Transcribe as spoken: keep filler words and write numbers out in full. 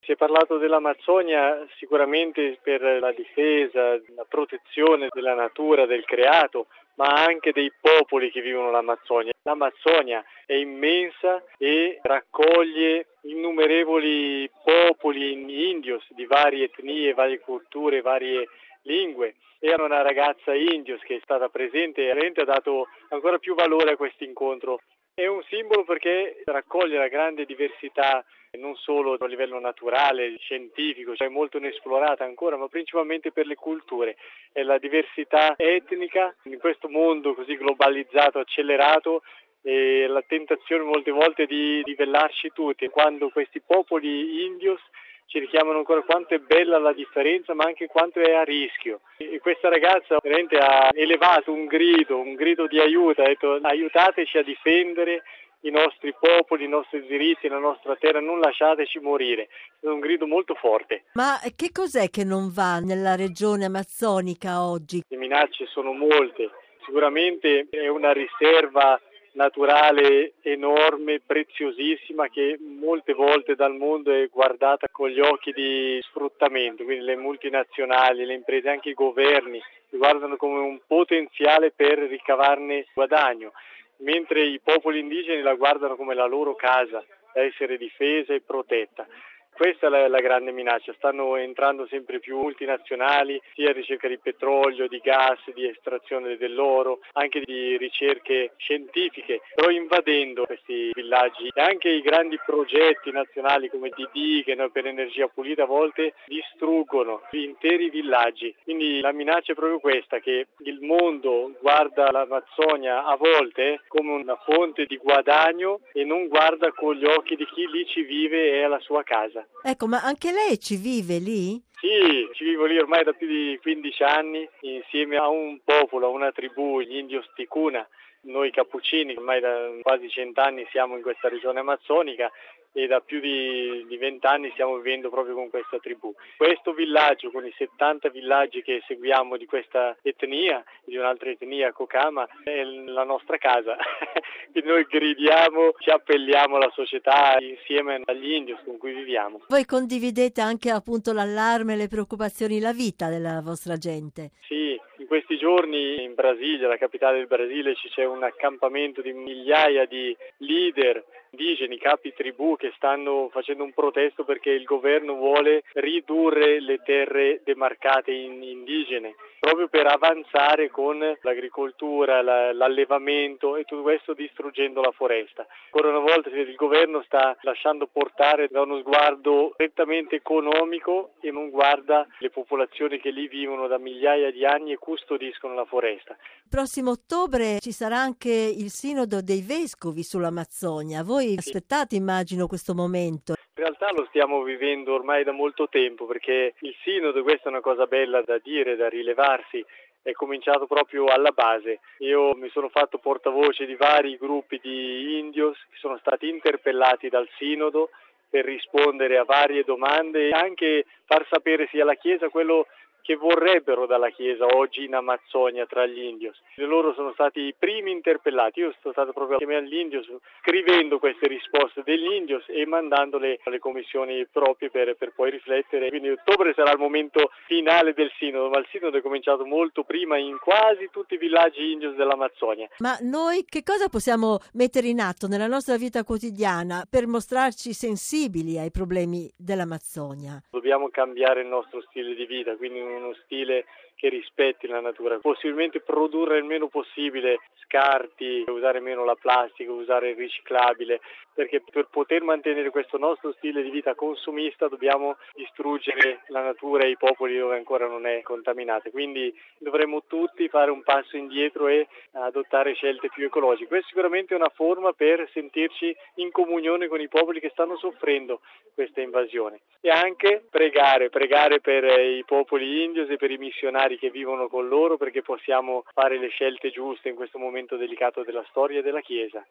Si è parlato dell'Amazzonia sicuramente per la difesa, la protezione della natura, del creato, ma anche dei popoli che vivono l'Amazzonia. L'Amazzonia è immensa e raccoglie innumerevoli popoli indios di varie etnie, varie culture, varie lingue. Era una ragazza indios che è stata presente e veramente ha dato ancora più valore a questo incontro. È un simbolo perché raccoglie la grande diversità non solo a livello naturale, scientifico, cioè molto inesplorata ancora, ma principalmente per le culture. È la diversità etnica in questo mondo così globalizzato, accelerato, e la tentazione molte volte di livellarci tutti. Quando questi popoli indios ci richiamano ancora quanto è bella la differenza, ma anche quanto è a rischio. E questa ragazza veramente ha elevato un grido, un grido di aiuto, ha detto aiutateci a difendere i nostri popoli, i nostri diritti, la nostra terra, non lasciateci morire. È un grido molto forte. Ma che cos'è che non va nella regione amazzonica oggi? Le minacce sono molte, sicuramente è una riserva naturale enorme, preziosissima, che molte volte dal mondo è guardata con gli occhi di sfruttamento, quindi le multinazionali, le imprese, anche i governi li guardano come un potenziale per ricavarne guadagno, mentre i popoli indigeni la guardano come la loro casa da essere difesa e protetta. Questa è la, la grande minaccia, stanno entrando sempre più multinazionali, sia ricerca di petrolio, di gas, di estrazione dell'oro, anche di ricerche scientifiche, però invadendo questi villaggi e anche i grandi progetti nazionali come di dighe, no, per energia pulita a volte distruggono interi villaggi. Quindi la minaccia è proprio questa, che il mondo guarda l'Amazzonia a volte come una fonte di guadagno e non guarda con gli occhi di chi lì ci vive e è la sua casa. Ecco, ma anche lei ci vive lì? Sì, ci vivo lì ormai da più di quindici anni insieme a un popolo, a una tribù, gli indios Ticuna. Noi cappuccini ormai da quasi cent'anni siamo in questa regione amazzonica e da più di vent'anni stiamo vivendo proprio con questa tribù. Questo villaggio, con i settanta villaggi che seguiamo di questa etnia, di un'altra etnia, Kokama, è la nostra casa. Quindi noi gridiamo, ci appelliamo alla società insieme agli indios con cui viviamo. Voi condividete anche appunto l'allarme, le preoccupazioni, la vita della vostra gente? Sì, in questi giorni in Brasile, la capitale del Brasile, ci c'è un accampamento di migliaia di leader indigeni, capi tribù che stanno facendo un protesto perché il governo vuole ridurre le terre demarcate in indigene, proprio per avanzare con l'agricoltura, la, l'allevamento e tutto questo distruggendo la foresta. Ancora una volta il governo sta lasciando portare da uno sguardo prettamente economico e non guarda le popolazioni che lì vivono da migliaia di anni e custodiscono la foresta. Prossimo ottobre ci sarà anche il sinodo dei vescovi sull'Amazzonia. Voi aspettate, immagino, questo momento. In realtà lo stiamo vivendo ormai da molto tempo, perché il sinodo, questa è una cosa bella da dire, da rilevarsi, è cominciato proprio alla base. Io mi sono fatto portavoce di vari gruppi di indios che sono stati interpellati dal sinodo per rispondere a varie domande e anche far sapere sia alla Chiesa quello che vorrebbero dalla Chiesa oggi in Amazzonia tra gli indios. E loro sono stati i primi interpellati. Io sono stato proprio assieme agli indios scrivendo queste risposte degli indios e mandandole alle commissioni proprie per, per poi riflettere. Quindi ottobre sarà il momento finale del sinodo, ma il sinodo è cominciato molto prima in quasi tutti i villaggi indios dell'Amazzonia. Ma noi che cosa possiamo mettere in atto nella nostra vita quotidiana per mostrarci sensibili ai problemi dell'Amazzonia? Dobbiamo cambiare il nostro stile di vita, quindi uno stile che rispetti la natura, possibilmente produrre il meno possibile scarti, usare meno la plastica, usare il riciclabile, perché per poter mantenere questo nostro stile di vita consumista dobbiamo distruggere la natura e i popoli dove ancora non è contaminata. Quindi dovremmo tutti fare un passo indietro e adottare scelte più ecologiche. Questa sicuramente è una forma per sentirci in comunione con i popoli che stanno soffrendo questa invasione. E anche pregare, pregare per i popoli indios e per i missionari che vivono con loro, perché possiamo fare le scelte giuste in questo momento delicato della storia e della Chiesa.